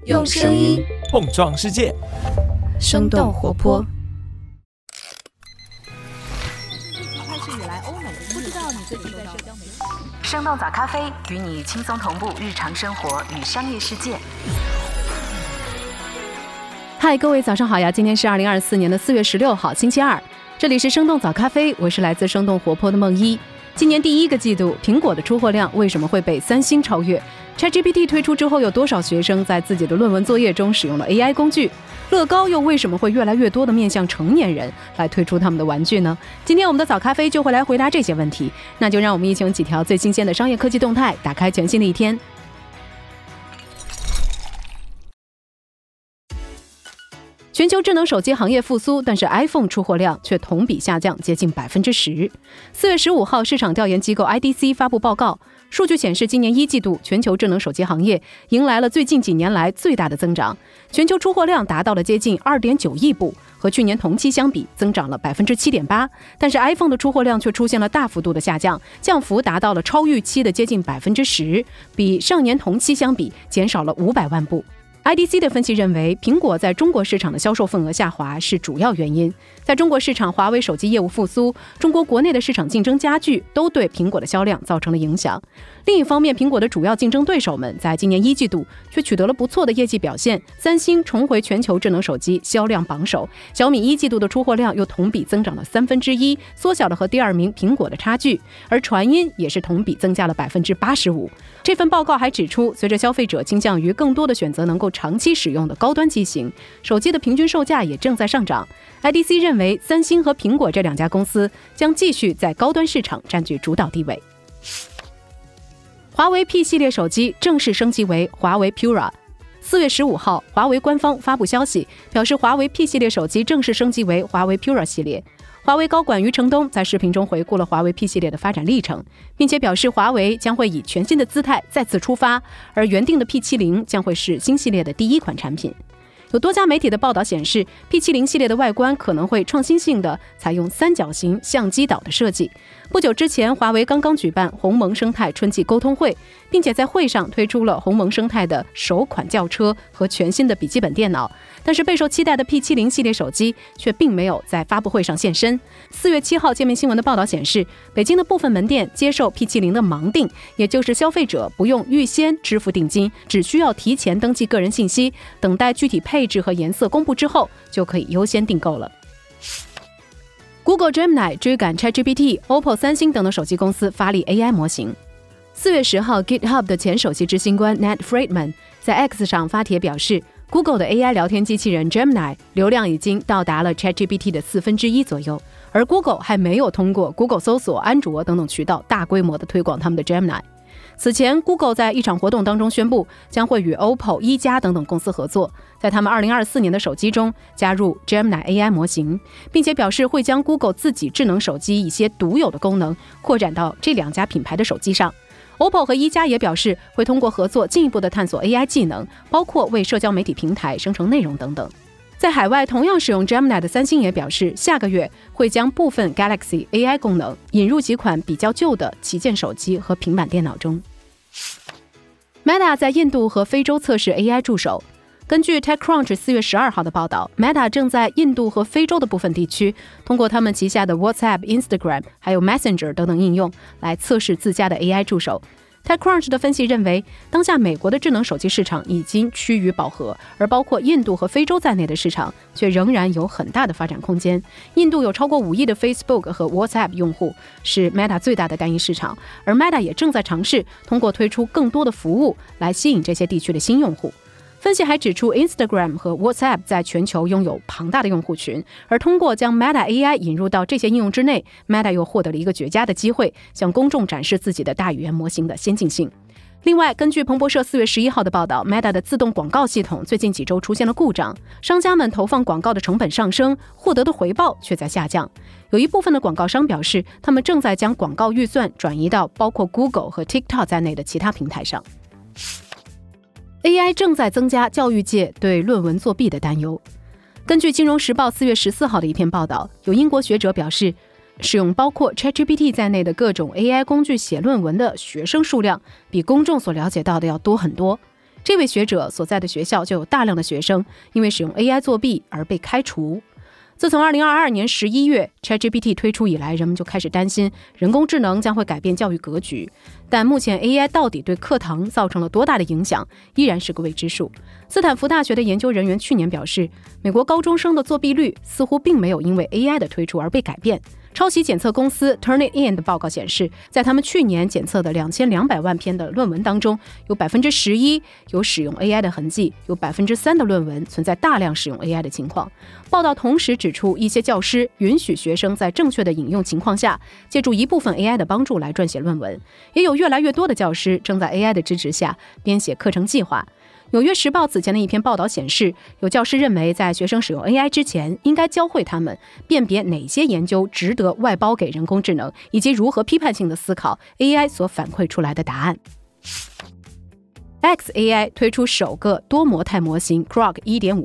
用声音碰撞世界， 生动活泼。 开始以来，欧美不知道你最近在社交媒体。 生动早咖啡与你轻松同步日常生活与商业世界。 嗨，各位早上好呀！今天是2024年4月16号，星期二。这里是生动早咖啡，我是来自生动活泼的梦一。今年第一个季度，苹果的出货量为什么会被三星超越？ ChatGPT 推出之后，有多少学生在自己的论文作业中使用了 AI 工具？乐高又为什么会越来越多的面向成年人来推出他们的玩具呢？今天我们的早咖啡就会来回答这些问题，那就让我们一起用几条最新鲜的商业科技动态，打开全新的一天。全球智能手机行业复苏，但是 iPhone 出货量却同比下降接近10%。4月15号，市场调研机构 IDC 发布报告，数据显示，今年一季度全球智能手机行业迎来了最近几年来最大的增长，全球出货量达到了接近2.9亿部，和去年同期相比增长了7.8%。但是 iPhone 的出货量却出现了大幅度的下降，降幅达到了超预期的接近10%，比上年同期相比减少了500万部。IDC 的分析认为，苹果在中国市场的销售份额下滑是主要原因。在中国市场，华为手机业务复苏，中国国内的市场竞争加剧，都对苹果的销量造成了影响。另一方面，苹果的主要竞争对手们在今年一季度却取得了不错的业绩表现，三星重回全球智能手机销量榜首，小米一季度的出货量又同比增长了1/3，缩小了和第二名苹果的差距，而传音也是同比增加了85%。这份报告还指出，随着消费者倾向于更多的选择能够长期使用的高端机型，手机的平均售价也正在上涨。IDC 认为，三星和苹果这两家公司将继续在高端市场占据主导地位。华为 P 系列手机正式升级为华为 Pura。4月15号，华为官方发布消息，表示华为 P 系列手机正式升级为华为 Pura 系列。华为高管余承东在视频中回顾了华为 P 系列的发展历程，并且表示华为将会以全新的姿态再次出发，而原定的 P70 将会是新系列的第一款产品。有多家媒体的报道显示， P70 系列的外观可能会创新性的采用三角形相机岛的设计。不久之前，华为刚刚举办鸿蒙生态春季沟通会，并且在会上推出了鸿蒙生态的首款轿车和全新的笔记本电脑，但是备受期待的 P70 系列手机却并没有在发布会上现身。4月7号，界面新闻的报道显示，北京的部分门店接受 P70 的盲定，也就是消费者不用预先支付定金，只需要提前登记个人信息，等待具体配置和颜色公布之后，就可以优先订购了。Google Gemini 追赶 ChatGPT、OPPO、三星等的手机公司发力 AI 模型。4月10号 ，GitHub 的前首席执行官 Nat Friedman 在 X 上发帖表示， Google 的 AI 聊天机器人 Gemini 流量已经到达了 ChatGPT 的1/4左右，而 Google 还没有通过 Google 搜索、安卓等等渠道大规模的推广他们的 Gemini。此前 Google 在一场活动当中宣布，将会与 OPPO、一加等等公司合作，在他们2024年的手机中加入 Gemini AI 模型，并且表示会将 Google 自己智能手机一些独有的功能扩展到这两家品牌的手机上。OPPO 和一加也表示会通过合作进一步的探索 AI 技能，包括为社交媒体平台生成内容等等。在海外同样使用 Gemini 的三星也表示，下个月会将部分 Galaxy AI 功能引入几款比较旧的旗舰手机和平板电脑中。Meta 在印度和非洲测试 AI 助手。根据 TechCrunch 4月12号的报道， Meta 正在印度和非洲的部分地区，通过他们旗下的 WhatsApp、Instagram 还有 Messenger 等等应用来测试自家的 AI 助手。TechCrunch 的分析认为，当下美国的智能手机市场已经趋于饱和，而包括印度和非洲在内的市场却仍然有很大的发展空间。印度有超过5亿的 Facebook 和 WhatsApp 用户，是 Meta 最大的单一市场，而 Meta 也正在尝试通过推出更多的服务来吸引这些地区的新用户。分析还指出 ，Instagram 和 WhatsApp 在全球拥有庞大的用户群，而通过将 Meta AI 引入到这些应用之内， Meta 又获得了一个绝佳的机会，向公众展示自己的大语言模型的先进性。另外，根据彭博社4月11号的报道， Meta 的自动广告系统最近几周出现了故障，商家们投放广告的成本上升，获得的回报却在下降。有一部分的广告商表示，他们正在将广告预算转移到包括 Google 和 TikTok 在内的其他平台上。AI 正在增加教育界对论文作弊的担忧。根据《金融时报》4月14号的一篇报道，有英国学者表示，使用包括 ChatGPT 在内的各种 AI 工具写论文的学生数量比公众所了解到的要多很多。 这位学者所在的学校就有大量的学生因为使用 AI 作弊而被开除。自从2022年11月 ChatGPT 推出以来，人们就开始担心人工智能将会改变教育格局。但目前 AI 到底对课堂造成了多大的影响，依然是个未知数。斯坦福大学的研究人员去年表示，美国高中生的作弊率似乎并没有因为 AI 的推出而被改变。抄袭检测公司 Turnitin 的报告显示，在他们去年检测的2200万篇的论文当中，有 11% 有使用 AI 的痕迹，有 3% 的论文存在大量使用 AI 的情况。报道同时指出，一些教师允许学生在正确的引用情况下，借助一部分 AI 的帮助来撰写论文，也有越来越多的教师正在 AI 的支持下编写课程计划。纽约时报此前的一篇报道显示，有教师认为在学生使用 AI 之前，应该教会他们辨别哪些研究值得外包给人工智能，以及如何批判性的思考 AI 所反馈出来的答案。xAI 推出首个多模态模型 Grok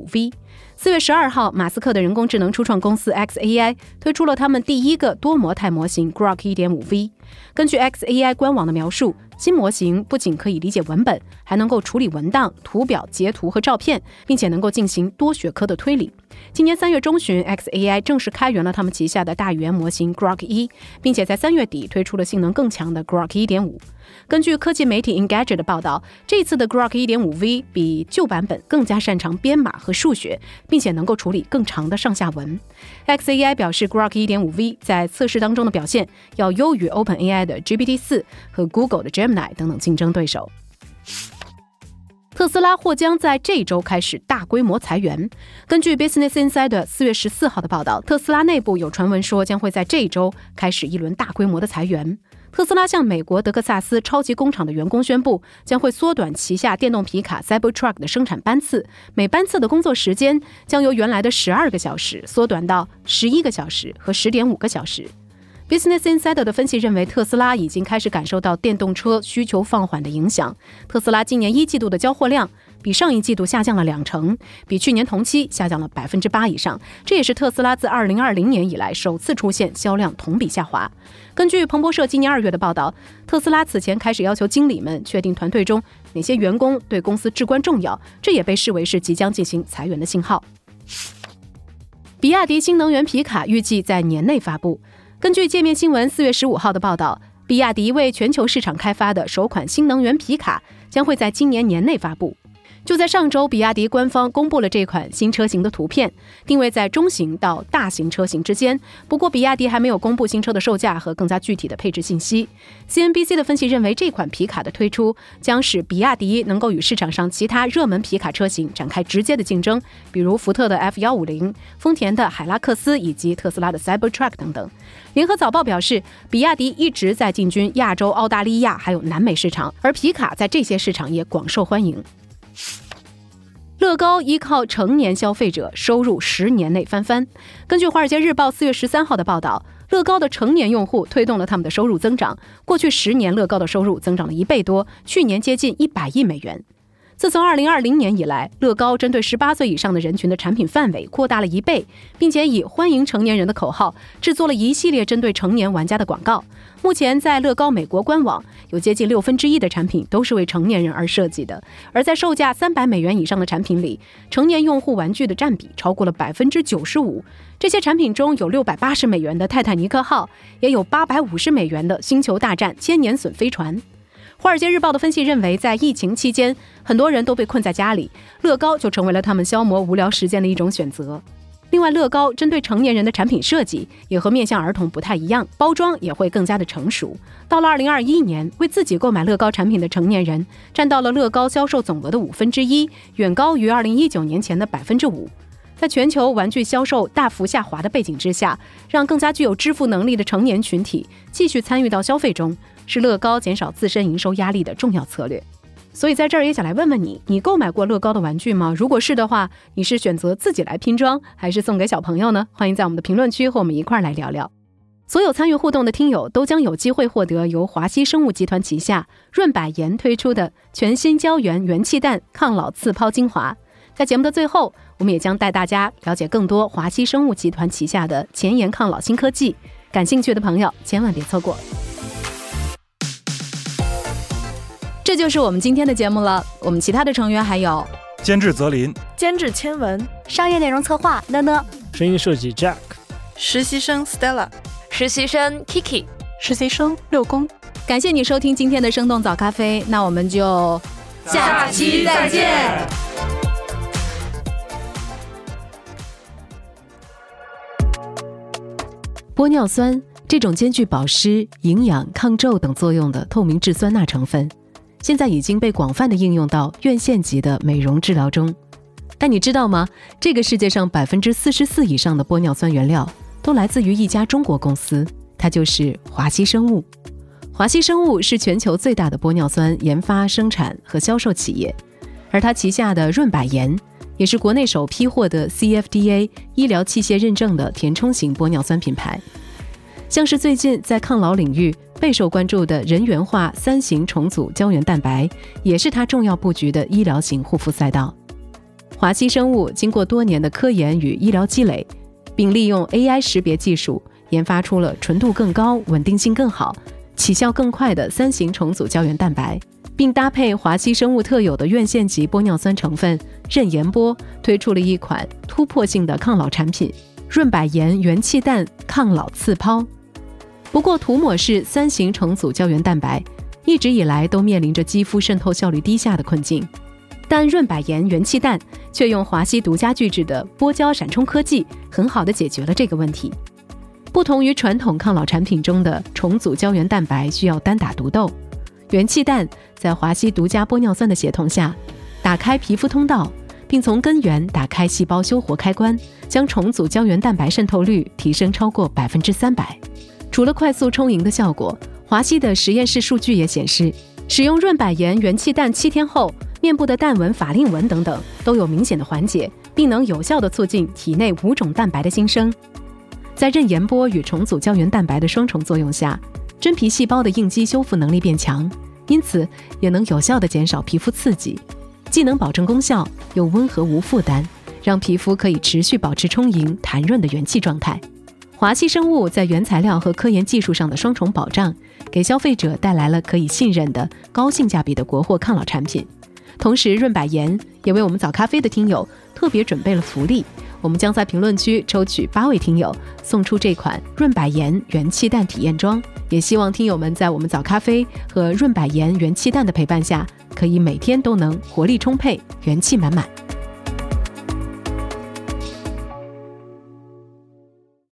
1.5V。4月12号，马斯克的人工智能初创公司 xAI 推出了他们第一个多模态模型 Grok 1.5V。根据 xAI 官网的描述，新模型不仅可以理解文本，还能够处理文档、图表、截图和照片，并且能够进行多学科的推理。今年3月中旬 xAI 正式开源了他们旗下的大语言模型 Grok 1，并且在3月底推出了性能更强的 Grok 1.5。根据科技媒体 Engadget 的报道，这次的 Grok 1.5V 比旧版本更加擅长编码和数学，并且能够处理更长的上下文。xAI 表示 Grok 1.5V 在测试当中的表现要优于 OpenAI 的 GPT-4 和 Google 的 Gemini 等等竞争对手。特斯拉或将在这周开始大规模裁员。根据 Business Insider 4月14号的报道，特斯拉内部有传闻说将会在这周开始一轮大规模的裁员。特斯拉向美国德克萨斯超级工厂的员工宣布，将会缩短旗下电动皮卡 Cybertruck 的生产班次，每班次的工作时间将由原来的12个小时缩短到11个小时和 10.5 个小时。Business Insider 的分析认为，特斯拉已经开始感受到电动车需求放缓的影响。特斯拉今年1季度的交货量比上一季度下降了20%，比去年同期下降了 8% 以上。这也是特斯拉自2020年以来首次出现销量同比下滑。根据彭博社今年2月的报道，特斯拉此前开始要求经理们确定团队中哪些员工对公司至关重要，这也被视为是即将进行裁员的信号。比亚迪新能源皮卡预计在年内发布。根据界面新闻4月15号的报道，比亚迪为全球市场开发的首款新能源皮卡将会在今年年内发布。就在上周，比亚迪官方公布了这款新车型的图片，定位在中型到大型车型之间。不过，比亚迪还没有公布新车的售价和更加具体的配置信息。CNBC 的分析认为，这款皮卡的推出将使比亚迪能够与市场上其他热门皮卡车型展开直接的竞争，比如福特的 F150、丰田的海拉克斯以及特斯拉的 Cybertruck 等等。联合早报表示，比亚迪一直在进军亚洲、澳大利亚还有南美市场，而皮卡在这些市场也广受欢迎。乐高依靠成年消费者收入10年内翻番。根据《华尔街日报》4月13号的报道，乐高的成年用户推动了他们的收入增长。过去10年，乐高的收入增长了1倍多，去年接近100亿美元。自从2020年以来，乐高针对18岁以上的人群的产品范围扩大了1倍，并且以欢迎成年人的口号制作了一系列针对成年玩家的广告。目前在乐高美国官网，有接近1/6的产品都是为成年人而设计的，而在售价300美元以上的产品里，成年用户玩具的占比超过了 95%。这些产品中有680美元的泰坦尼克号，也有850美元的星球大战千年隼飞船。华尔街日报的分析认为，在疫情期间，很多人都被困在家里，乐高就成为了他们消磨无聊时间的一种选择。另外，乐高针对成年人的产品设计也和面向儿童不太一样，包装也会更加的成熟。到了2021年，为自己购买乐高产品的成年人占到了乐高销售总额的1/5，远高于2019年前的 5%。在全球玩具销售大幅下滑的背景之下，让更加具有支付能力的成年群体继续参与到消费中，是乐高减少自身营收压力的重要策略。所以在这儿也想来问问你，你购买过乐高的玩具吗？如果是的话，你是选择自己来拼装，还是送给小朋友呢？欢迎在我们的评论区和我们一块来聊聊。所有参与互动的听友都将有机会获得由华西生物集团旗下润百颜推出的全新胶原元气弹抗老刺泡精华。在节目的最后，我们也将带大家了解更多华西生物集团旗下的前沿抗老新科技，感兴趣的朋友千万别错过。 这就是我们今天的节目了。我们其他的成员还有监制泽林， 监制千文， 商业内容策划呢呢， 声音设计 Jack， 实习生 Stella， 实习生 Kiki， 实习生六公。 感谢你收听今天的生动早咖啡，那我们就下期再见。 玻尿酸这种兼具保湿、营养、抗皱等作用的透明质酸钠成分，现在已经被广泛的应用到院线级的美容治疗中。但你知道吗？这个世界上44%以上的玻尿酸原料都来自于一家中国公司，它就是华西生物。华西生物是全球最大的玻尿酸研发、生产和销售企业，而它旗下的润百颜也是国内首批获得 CFDA 医疗器械认证的填充型玻尿酸品牌。像是最近在抗老领域备受关注的人源化3型重组胶原蛋白，也是它重要布局的医疗型护肤赛道。华西生物经过多年的科研与医疗积累，并利用 AI 识别技术研发出了纯度更高、稳定性更好、起效更快的3型重组胶原蛋白，并搭配华西生物特有的院线级玻尿酸成分刃研波，推出了一款突破性的抗老产品润百颜元气弹抗老刺抛。不过涂抹式3型重组胶原蛋白一直以来都面临着肌肤渗透效率低下的困境，但润百颜元气弹却用华西独家聚制的玻胶闪充科技很好地解决了这个问题。不同于传统抗老产品中的重组胶原蛋白需要单打独斗，元气弹在华西独家玻尿酸的协同下，打开皮肤通道，并从根源打开细胞修活开关，将重组胶原蛋白渗透率提升超过300%。除了快速充盈的效果，华西的实验室数据也显示，使用润百颜元气弹7天后，面部的淡纹、法令纹等等都有明显的缓解，并能有效地促进体内5种蛋白的新生。在刃研波与重组胶原蛋白的双重作用下，真皮细胞的应激修复能力变强，因此也能有效地减少皮肤刺激，既能保证功效，又温和无负担，让皮肤可以持续保持充盈、弹润的元气状态。华西生物在原材料和科研技术上的双重保障，给消费者带来了可以信任的高性价比的国货抗老产品。同时，润百颜也为我们早咖啡的听友特别准备了福利，我们将在评论区抽取8位听友，送出这款润百颜元气弹体验装。也希望听友们在我们早咖啡和润百颜元气弹的陪伴下，可以每天都能活力充沛、元气满满。